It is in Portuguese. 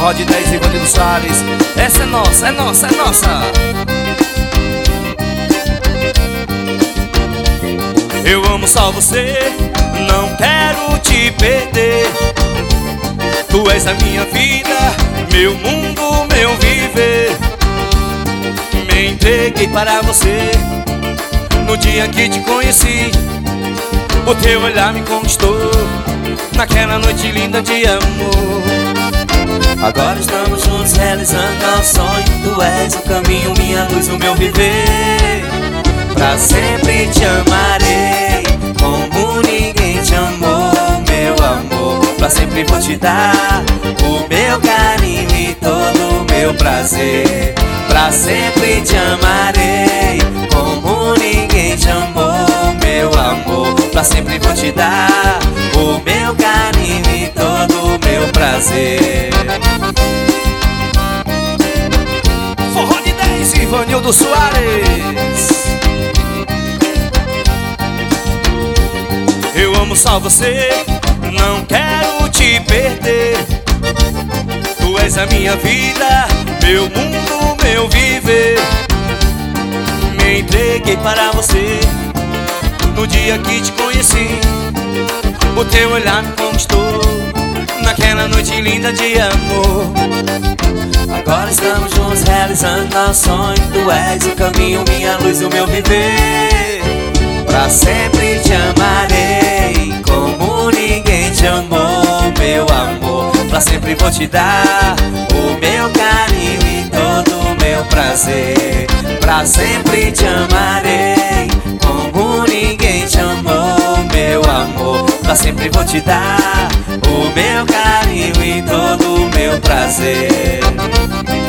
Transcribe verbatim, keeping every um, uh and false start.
Forró de dez e Vanildo Soares. Essa é nossa, é nossa, é nossa. Eu amo só você, não quero te perder. Tu és a minha vida, meu mundo, meu viver. Me entreguei para você no dia que te conheci. O teu olhar me conquistou naquela noite linda de amor. Agora estamos juntos realizando nosso sonho. Tu és o caminho, minha luz, o meu viver. Pra sempre te amarei como ninguém te amou, meu amor. Pra sempre vou te dar o meu carinho e todo o meu prazer. Pra sempre te amarei como ninguém te amou, meu amor. Pra sempre vou te dar o meu carinho e todo o meu prazer. Forró de dez e Vanildo Soares. Eu amo só você, não quero te perder. Tu és a minha vida, meu mundo, meu viver. Me entreguei para você no dia que te conheci. O teu olhar me conquistou naquela noite linda de amor. Agora estamos juntos realizando nosso sonho. Tu és o caminho, minha luz, o meu viver. Pra sempre te amarei como ninguém te amou, meu amor. Pra sempre vou te dar o meu carinho e todo o meu prazer. Pra sempre te amarei como ninguém te amou, meu amor. Pra sempre vou te dar o meu carinho e todo o meu prazer.